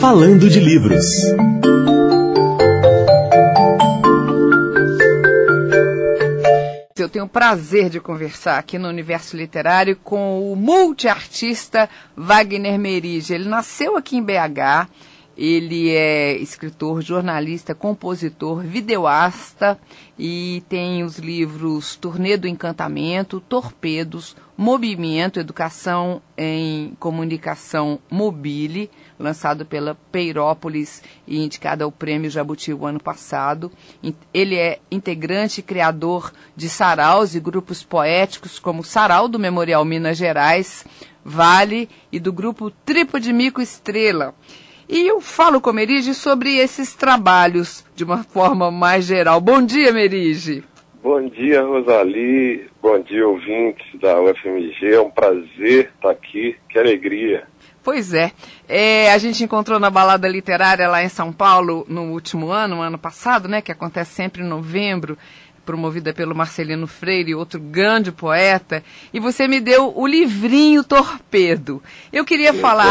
Falando de Livros. Eu tenho o prazer de conversar aqui no Universo Literário com o multiartista Wagner Merige. Ele nasceu aqui em BH, ele é escritor, jornalista, compositor, videoasta e tem os livros Turnê do Encantamento, Torpedos, Movimento, Educação em Comunicação Mobile, lançado pela Peirópolis e indicado ao Prêmio Jabuti o ano passado. Ele é integrante e criador de saraus e grupos poéticos como o Sarau do Memorial Minas Gerais, Vale e do grupo Trípode Mico Estrela. E eu falo com Merige sobre esses trabalhos de uma forma mais geral. Bom dia, Merige. Bom dia, Rosali. Bom dia, ouvintes da UFMG. É um prazer estar aqui. Que alegria. Pois é. A gente encontrou na Balada Literária lá em São Paulo no último ano, ano passado, né, que acontece sempre em novembro, promovida pelo Marcelino Freire, outro grande poeta, e você me deu o livrinho Torpedo. Eu queria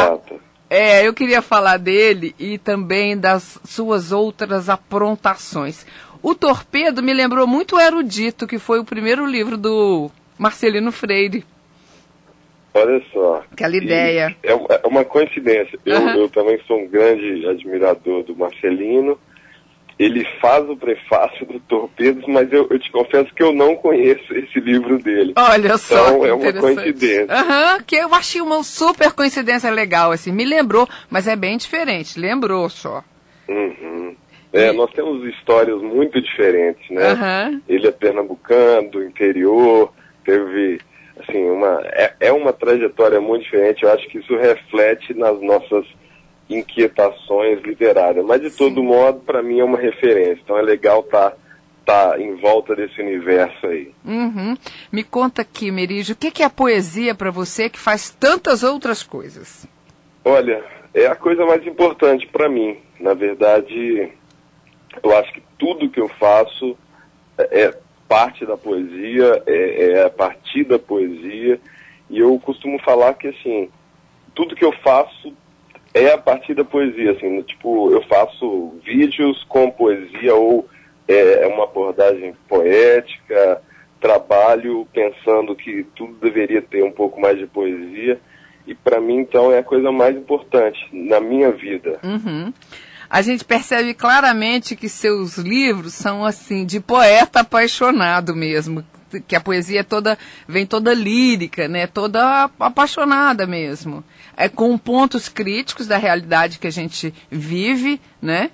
falar dele e também das suas outras aprontações. O Torpedo me lembrou muito o Erudito, que foi o primeiro livro do Marcelino Freire. Olha só. Aquela ideia. É uma coincidência. Eu também sou um grande admirador do Marcelino. Ele faz o prefácio do Torpedos, mas eu te confesso que eu não conheço esse livro dele. Olha só, então é uma coincidência. Que eu achei uma super coincidência legal, assim. Me lembrou, mas é bem diferente. Lembrou só. Uhum. Nós temos histórias muito diferentes, né? Ele é pernambucano, do interior, teve, assim, uma trajetória muito diferente. Eu acho que isso reflete nas nossas inquietações literárias, mas de todo modo, para mim é uma referência, então é legal tá em volta desse universo aí. Me conta aqui, Merige, o que é a poesia para você que faz tantas outras coisas? Olha, é a coisa mais importante para mim. Na verdade, eu acho que tudo que eu faço é parte da poesia, é a partir da poesia, e eu costumo falar que, assim, tudo que eu faço é a partir da poesia, assim, tipo, eu faço vídeos com poesia ou é uma abordagem poética, trabalho pensando que tudo deveria ter um pouco mais de poesia, e para mim, então, é a coisa mais importante na minha vida. A gente percebe claramente que seus livros são, assim, de poeta apaixonado mesmo, que a poesia vem toda lírica, né, toda apaixonada mesmo. Com pontos críticos da realidade que a gente vive, né?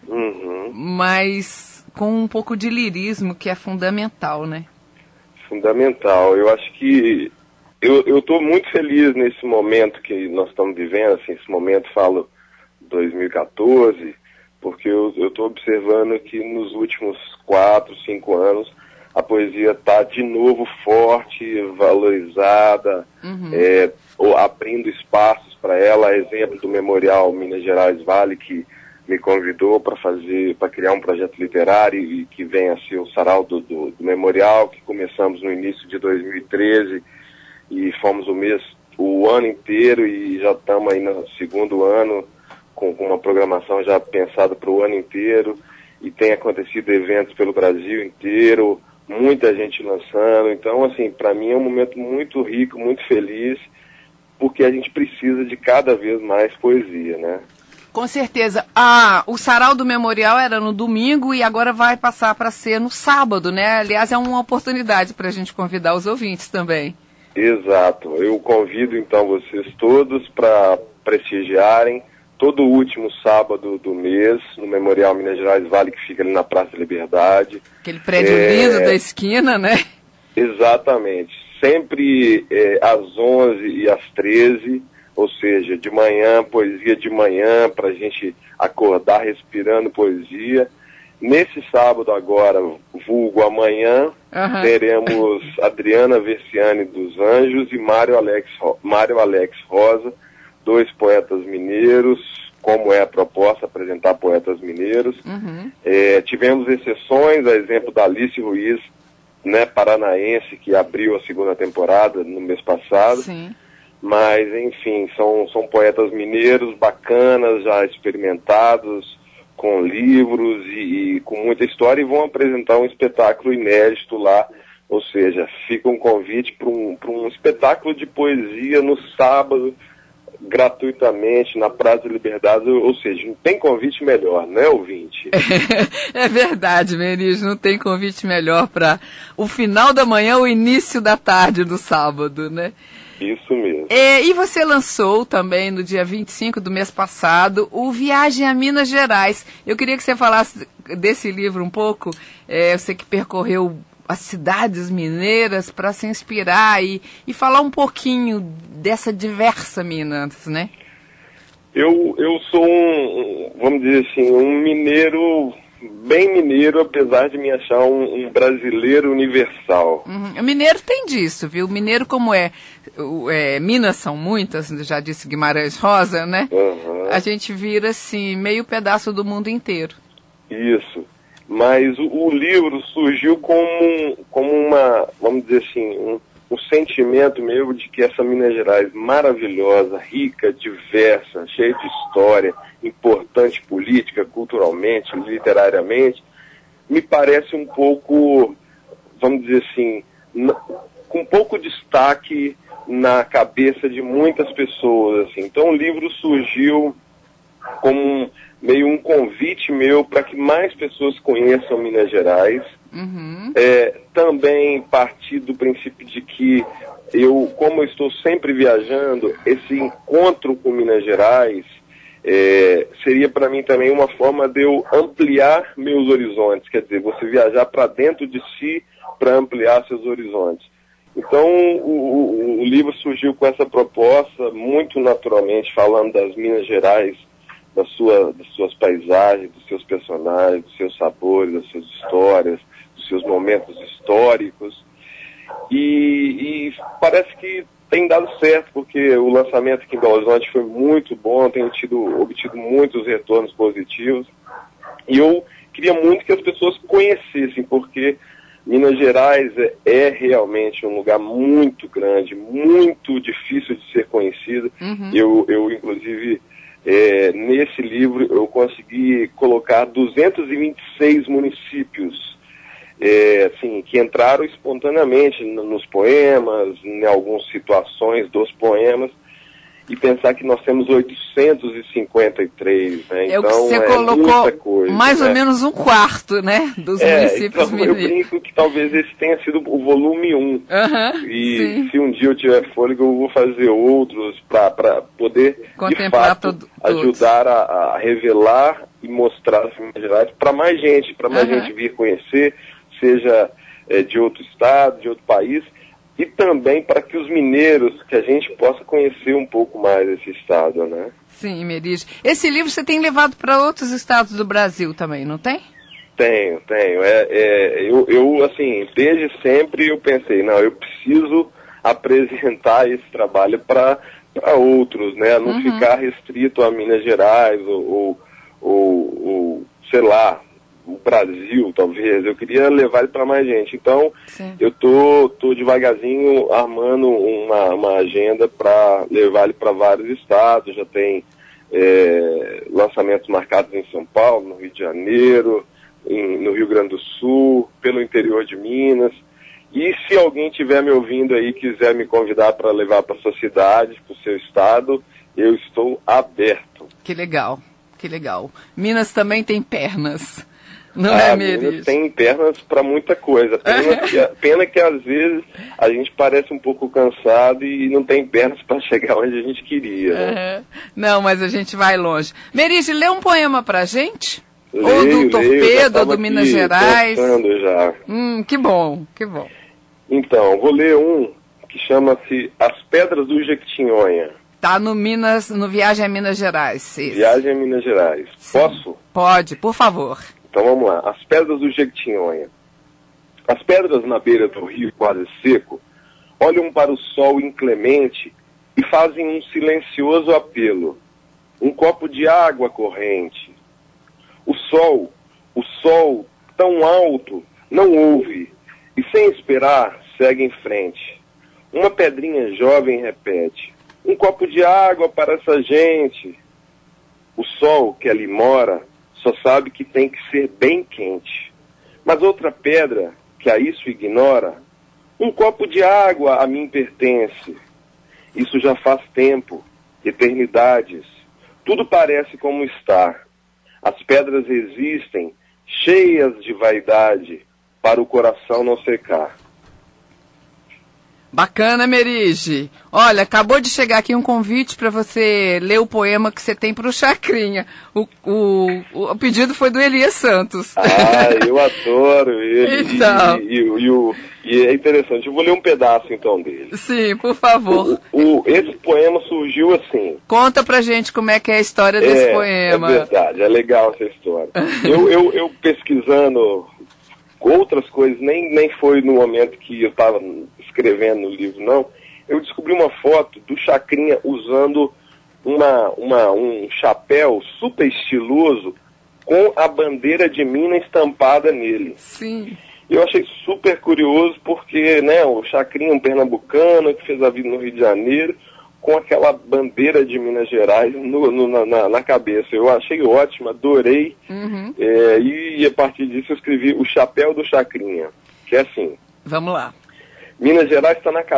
Mas com um pouco de lirismo, que é fundamental, né? Fundamental. Eu acho que eu estou muito feliz nesse momento que nós estamos vivendo, assim, esse momento, falo 2014, porque eu estou observando que nos últimos 4, 5 anos a poesia está de novo forte, valorizada, abrindo espaços para ela, a exemplo do Memorial Minas Gerais Vale, que me convidou para criar um projeto literário e que vem a ser o Sarau do Memorial, que começamos no início de 2013 e fomos o ano inteiro e já estamos aí no segundo ano com uma programação já pensada para o ano inteiro, e tem acontecido eventos pelo Brasil inteiro, muita gente lançando. Então, assim, para mim é um momento muito rico, muito feliz, porque a gente precisa de cada vez mais poesia, né? Com certeza. O Sarau do Memorial era no domingo e agora vai passar para ser no sábado, né? Aliás, é uma oportunidade para a gente convidar os ouvintes também. Exato. Eu convido, então, vocês todos para prestigiarem todo o último sábado do mês, no Memorial Minas Gerais Vale, que fica ali na Praça da Liberdade. Aquele prédio lindo da esquina, né? Exatamente. Sempre às 11 e às 13, ou seja, de manhã, poesia de manhã, para a gente acordar respirando poesia. Nesse sábado agora, vulgo amanhã, teremos Adriana Versiani dos Anjos e Mário Alex Rosa, 2 poetas mineiros, como é a proposta, apresentar poetas mineiros. Tivemos exceções, a exemplo da Alice Ruiz, né, paranaense, que abriu a segunda temporada no mês passado. mas, enfim, são poetas mineiros bacanas, já experimentados, com livros e com muita história, e vão apresentar um espetáculo inédito lá, ou seja, fica um convite para um espetáculo de poesia no sábado, gratuitamente, na Praça da Liberdade, ou seja, não tem convite melhor, né, ouvinte? É verdade, Meris, não tem convite melhor para o final da manhã, o início da tarde do sábado, né? Isso mesmo. E você lançou também, no dia 25 do mês passado, o Viagem a Minas Gerais. Eu queria que você falasse desse livro um pouco, você que percorreu as cidades mineiras para se inspirar e falar um pouquinho dessa diversa Minas, né? Eu sou vamos dizer assim, um mineiro, bem mineiro, apesar de me achar um brasileiro universal. O mineiro tem disso, viu? O mineiro, como Minas são muitas, já disse Guimarães Rosa, né? Uhum. A gente vira, assim, meio pedaço do mundo inteiro. Isso. Mas o livro surgiu como uma, vamos dizer assim, um sentimento meu de que essa Minas Gerais maravilhosa, rica, diversa, cheia de história, importante política, culturalmente, literariamente, me parece um pouco, vamos dizer assim, com pouco destaque na cabeça de muitas pessoas, assim. Então o livro surgiu como meio um convite meu para que mais pessoas conheçam Minas Gerais. Uhum. Também partir do princípio de que como eu estou sempre viajando, esse encontro com Minas Gerais seria para mim também uma forma de eu ampliar meus horizontes, quer dizer, você viajar para dentro de si para ampliar seus horizontes. Então o livro surgiu com essa proposta, muito naturalmente, falando das Minas Gerais, das suas paisagens, dos seus personagens, dos seus sabores, das suas histórias, dos seus momentos históricos. E parece que tem dado certo, porque o lançamento aqui em Belo Horizonte foi muito bom, tenho obtido muitos retornos positivos. E eu queria muito que as pessoas conhecessem, porque Minas Gerais é realmente um lugar muito grande, muito difícil de ser conhecido. Uhum. Eu inclusive, nesse livro, eu consegui colocar 226 municípios assim, que entraram espontaneamente nos poemas, em algumas situações dos poemas, e pensar que nós temos 853, né? Então, você colocou muita coisa, mais né? ou menos um quarto, né, dos municípios então mineiros. Eu brinco que talvez esse tenha sido o volume 1. Uhum, e sim. Se um dia eu tiver fôlego, eu vou fazer outros para poder, contemplar de fato, ajudar a revelar e mostrar as Minas Gerais para mais gente, gente vir conhecer, seja de outro estado, de outro país, e também para que os mineiros, que a gente possa conhecer um pouco mais esse estado, né? Sim, Meris. Esse livro você tem levado para outros estados do Brasil também, não tem? Tenho. Eu, assim, desde sempre eu pensei, não, eu preciso apresentar esse trabalho para outros, né? Não ficar restrito a Minas Gerais ou sei lá, o Brasil, talvez. Eu queria levar ele para mais gente. Então, sim, eu tô devagarzinho armando uma agenda para levar ele para vários estados. Já tem lançamentos marcados em São Paulo, no Rio de Janeiro, no Rio Grande do Sul, pelo interior de Minas. E se alguém estiver me ouvindo aí e quiser me convidar para levar para a sua cidade, para o seu estado, eu estou aberto. Que legal, que legal. Minas também tem pernas. Não é, Meris? Minas tem pernas para muita coisa. Pena que às vezes a gente parece um pouco cansado e não tem pernas para chegar onde a gente queria, né? Não, mas a gente vai longe. Meris, lê um poema pra gente? Leio, ou do Torpedo, ou do aqui, Minas Gerais? Já. Que bom, que bom. Então, vou ler um que chama-se As Pedras do Jequitinhonha. Tá no Viagem a Minas Gerais. Isso. Viagem a Minas Gerais. Sim. Posso? Pode, por favor. Então vamos lá. As Pedras do Jequitinhonha. As pedras na beira do rio quase seco olham para o sol inclemente e fazem um silencioso apelo. Um copo de água corrente. O sol tão alto, não ouve e sem esperar segue em frente. Uma pedrinha jovem repete: Um copo de água para essa gente. O sol que ali mora só sabe que tem que ser bem quente. Mas outra pedra que a isso ignora, um copo de água a mim pertence. Isso já faz tempo, eternidades. Tudo parece como está. As pedras existem, cheias de vaidade, para o coração não secar. Bacana, Merige. Olha, acabou de chegar aqui um convite para você ler o poema que você tem para o Chacrinha. O pedido foi do Elias Santos. Eu adoro ele. Então. E é interessante. Eu vou ler um pedaço, então, dele. Sim, por favor. Esse poema surgiu assim. Conta pra gente como é que é a história desse poema. É verdade, é legal essa história. eu pesquisando outras coisas, nem foi no momento que eu estava escrevendo o livro, não. Eu descobri uma foto do Chacrinha usando um chapéu super estiloso com a bandeira de Minas estampada nele. Sim. Eu achei super curioso porque, né, o Chacrinha, um pernambucano que fez a vida no Rio de Janeiro, com aquela bandeira de Minas Gerais na cabeça. Eu achei ótimo, adorei. Uhum. E a partir disso eu escrevi O Chapéu do Chacrinha, que é assim. Vamos lá. Minas Gerais está na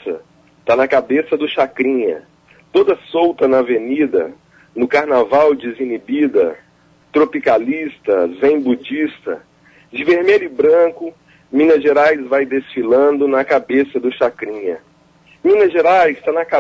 cabeça do Chacrinha, toda solta na avenida, no carnaval desinibida, tropicalista, zen budista, de vermelho e branco, Minas Gerais vai desfilando na cabeça do Chacrinha. Minas Gerais está na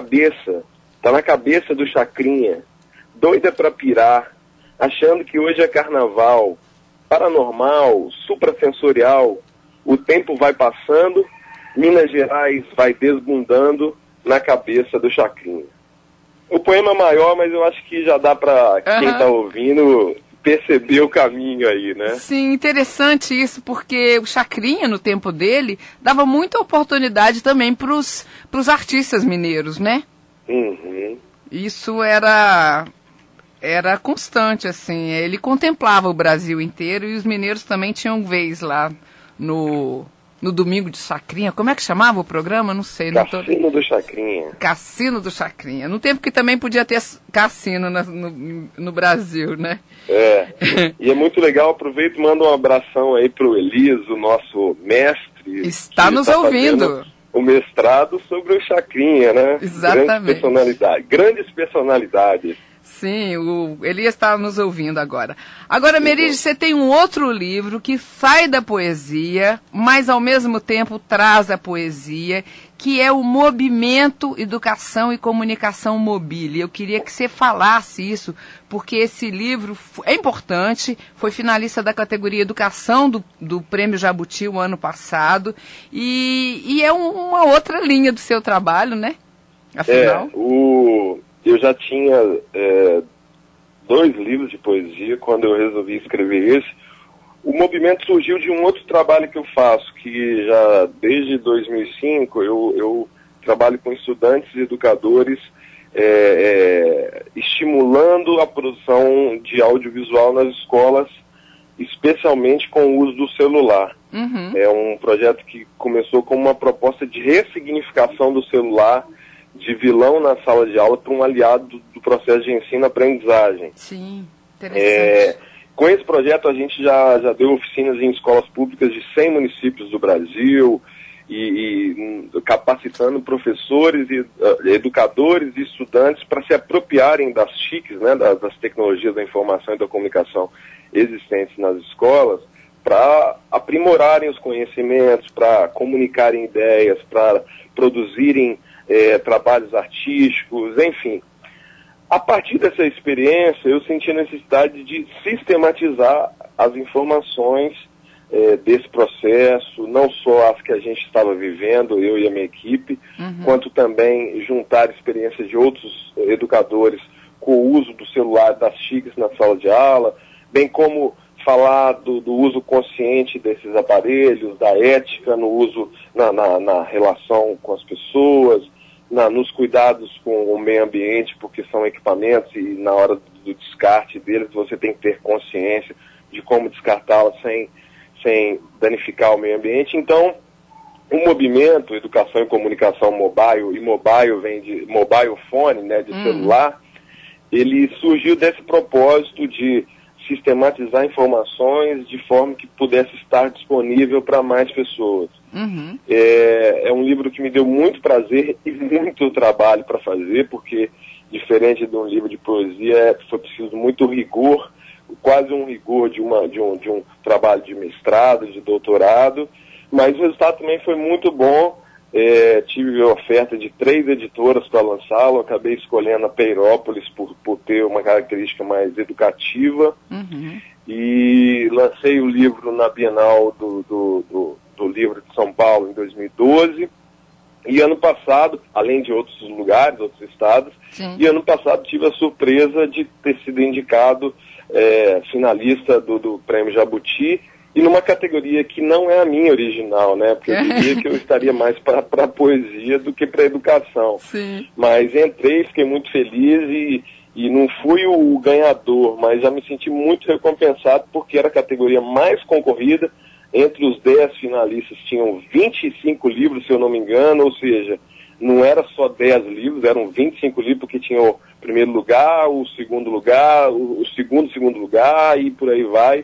cabeça do Chacrinha, doida pra pirar, achando que hoje é carnaval, paranormal, suprassensorial, o tempo vai passando, Minas Gerais vai desbundando na cabeça do Chacrinha. O poema é maior, mas eu acho que já dá para quem está ouvindo perceber o caminho aí, né? Sim, interessante isso, porque o Chacrinha, no tempo dele, dava muita oportunidade também para os artistas mineiros, né? Uhum. Isso era constante, assim. Ele contemplava o Brasil inteiro e os mineiros também tinham vez lá no Domingo de Chacrinha. Como é que chamava o programa? Não sei. Cassino do Chacrinha. Cassino do Chacrinha. No tempo que também podia ter cassino no Brasil, né? E é muito legal. Aproveito e mando um abração aí pro Elias, o nosso mestre. Está nos ouvindo. O mestrado sobre o Chacrinha, né? Exatamente. Grandes personalidades. Sim, ele está nos ouvindo agora. Agora, Merige, você tem um outro livro que sai da poesia, mas ao mesmo tempo traz a poesia, que é o Movimento Educação e Comunicação Mobile. Eu queria que você falasse isso, porque esse livro é importante, foi finalista da categoria Educação do Prêmio Jabuti o ano passado, e é uma outra linha do seu trabalho, né? Afinal. Eu já tinha 2 livros de poesia quando eu resolvi escrever esse. O movimento surgiu de um outro trabalho que eu faço, que já desde 2005 eu trabalho com estudantes e educadores estimulando a produção de audiovisual nas escolas, especialmente com o uso do celular. Uhum. É um projeto que começou como uma proposta de ressignificação do celular, de vilão na sala de aula, para um aliado do processo de ensino-aprendizagem. Sim, interessante. Com esse projeto a gente já deu oficinas em escolas públicas de 100 municípios do Brasil e capacitando professores, educadores e estudantes para se apropriarem das TICs, né, das tecnologias da informação e da comunicação existentes nas escolas, para aprimorarem os conhecimentos, para comunicarem ideias, para produzirem trabalhos artísticos, enfim. A partir dessa experiência, eu senti a necessidade de sistematizar as informações desse processo, não só as que a gente estava vivendo, eu e a minha equipe, quanto também juntar experiências de outros educadores com o uso do celular, das TICs na sala de aula, bem como falar do uso consciente desses aparelhos, da ética no uso, na relação com as pessoas, nos cuidados com o meio ambiente, porque são equipamentos e na hora do descarte deles você tem que ter consciência de como descartá-los sem danificar o meio ambiente. Então, o movimento Educação e Comunicação Mobile, e mobile vem de mobile phone, né, de celular, ele surgiu desse propósito de sistematizar informações de forma que pudesse estar disponível para mais pessoas. É um livro que me deu muito prazer e muito trabalho para fazer, porque, diferente de um livro de poesia, foi preciso muito rigor, quase um rigor de um trabalho de mestrado, de doutorado, mas o resultado também foi muito bom. Tive a oferta de 3 editoras para lançá-lo, acabei escolhendo a Peirópolis por ter uma característica mais educativa, e lancei o livro na Bienal do Livro de São Paulo em 2012, e ano passado, além de outros lugares, outros estados, e ano passado tive a surpresa de ter sido indicado finalista do Prêmio Jabuti, e numa categoria que não é a minha original, né? Porque eu diria que eu estaria mais para a poesia do que para a educação. Sim. Mas entrei, fiquei muito feliz e não fui o ganhador, mas já me senti muito recompensado porque era a categoria mais concorrida. Entre os 10 finalistas tinham 25 livros, se eu não me engano, ou seja, não era só 10 livros, eram 25 livros, porque tinha o primeiro lugar, o segundo lugar, o segundo lugar e por aí vai.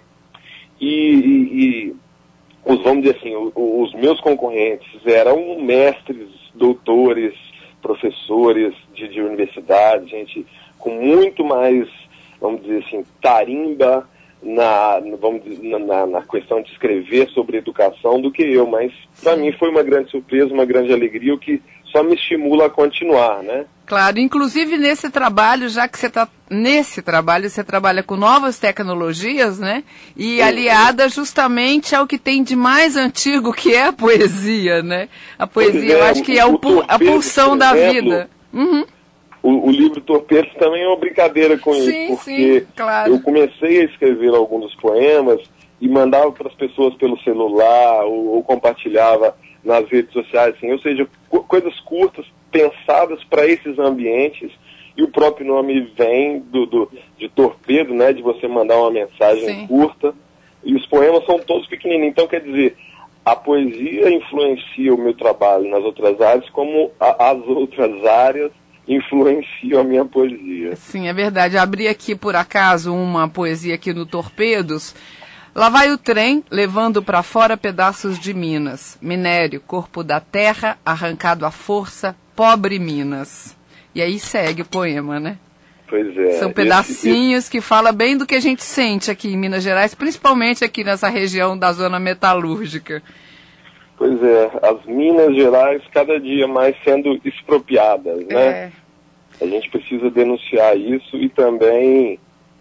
E vamos dizer assim, os meus concorrentes eram mestres, doutores, professores de universidade, gente com muito mais, vamos dizer assim, tarimba na questão de escrever sobre educação do que eu, mas para mim foi uma grande surpresa, uma grande alegria, o que só me estimula a continuar, né? Claro, inclusive nesse trabalho, já que você está nesse trabalho, você trabalha com novas tecnologias, né? E aliada justamente ao que tem de mais antigo, que é a poesia, né? A poesia, eu acho que é a pulsão da vida. O livro Torpedos também é uma brincadeira com isso, porque claro. Eu comecei a escrever alguns dos poemas e mandava para as pessoas pelo celular ou compartilhava nas redes sociais, assim, ou seja, coisas curtas, pensadas para esses ambientes, e o próprio nome vem de torpedo, né, de você mandar uma mensagem curta, e os poemas são todos pequenininhos. Então, quer dizer, a poesia influencia o meu trabalho nas outras áreas, como as outras áreas influenciam a minha poesia. Sim, é verdade. Abri aqui, por acaso, uma poesia aqui no Torpedos. Lá vai o trem, levando para fora pedaços de Minas. Minério, corpo da terra, arrancado à força, pobre Minas. E aí segue o poema, né? Pois é. São pedacinhos que falam bem do que a gente sente aqui em Minas Gerais, principalmente aqui nessa região da zona metalúrgica. Pois é, as Minas Gerais cada dia mais sendo expropriadas, né? A gente precisa denunciar isso e também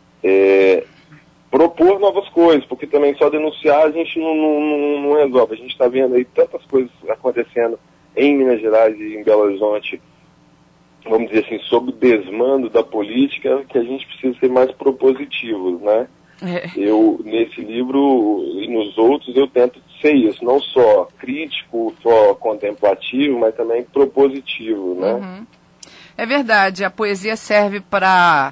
propor novas coisas, porque também só denunciar a gente não resolve. A gente está vendo aí tantas coisas acontecendo em Minas Gerais e em Belo Horizonte, vamos dizer assim, sob o desmando da política, que a gente precisa ser mais propositivos, né? Eu, nesse livro e nos outros, eu tento ser isso, não só crítico, só contemplativo, mas também propositivo, né? É verdade, a poesia serve para...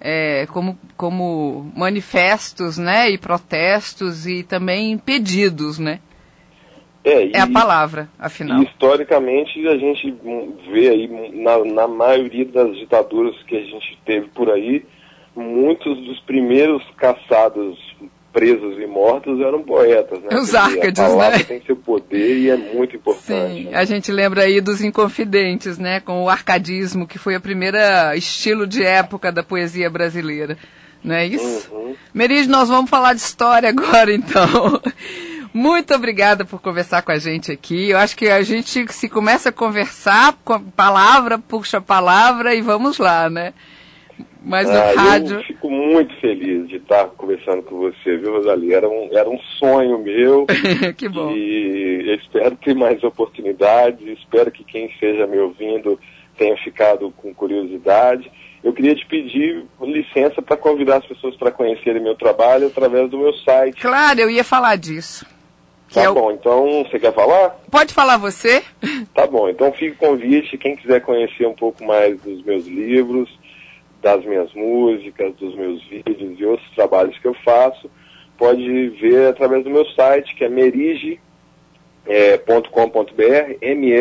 como manifestos, né, e protestos e também pedidos, né? É a palavra, afinal. E historicamente a gente vê aí, na maioria das ditaduras que a gente teve por aí, muitos dos primeiros caçados, presos e mortos eram poetas, né? Os Árcades, a palavra né? tem seu poder e é muito importante. Sim, a gente lembra aí dos Inconfidentes, né? Com o arcadismo, que foi a primeira estilo de época da poesia brasileira. Não é isso? Merígio, nós vamos falar de história agora, então. Muito obrigada por conversar com a gente aqui. Eu acho que a gente se começa a conversar, com palavra, puxa palavra e vamos lá, né? Mas no rádio... Eu fico muito feliz de estar conversando com você, viu, Rosalie? Era um sonho meu. Que bom. E eu espero ter mais oportunidades, espero que quem esteja me ouvindo tenha ficado com curiosidade. Eu queria te pedir licença para convidar as pessoas para conhecerem meu trabalho através do meu site. Claro, eu ia falar disso. Tá bom, então você quer falar? Pode falar você. Tá bom, então fica o convite, quem quiser conhecer um pouco mais dos meus livros, das minhas músicas, dos meus vídeos e outros trabalhos que eu faço, pode ver através do meu site, que é Merige, .com.br,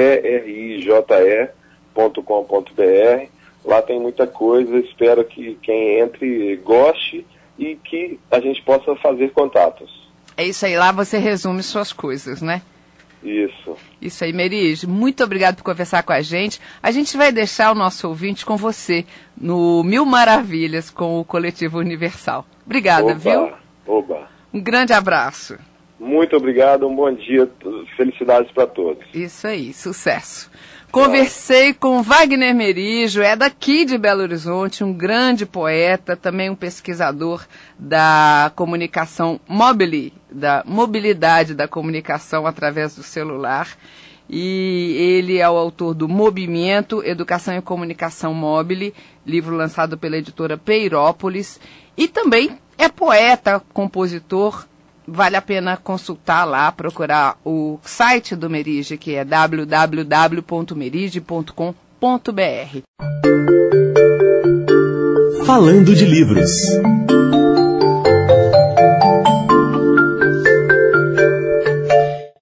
merije.com.br. Lá tem muita coisa, espero que quem entre goste e que a gente possa fazer contatos. É isso aí, lá você resume suas coisas, né? Isso. Isso aí, Merije, muito obrigado por conversar com a gente. A gente vai deixar o nosso ouvinte com você no Mil Maravilhas com o Coletivo Universal. Obrigada, viu? Oba. Um grande abraço. Muito obrigado, um bom dia, felicidades para todos. Isso aí, sucesso. Conversei com Wagner Merije, é daqui de Belo Horizonte, um grande poeta, também um pesquisador da comunicação mobile, da mobilidade da comunicação através do celular. E ele é o autor do Movimento, Educação e Comunicação Mobile, livro lançado pela editora Peirópolis. E também é poeta, compositor. Vale a pena consultar lá, procurar o site do Merije, que é www.merije.com.br. Falando de livros.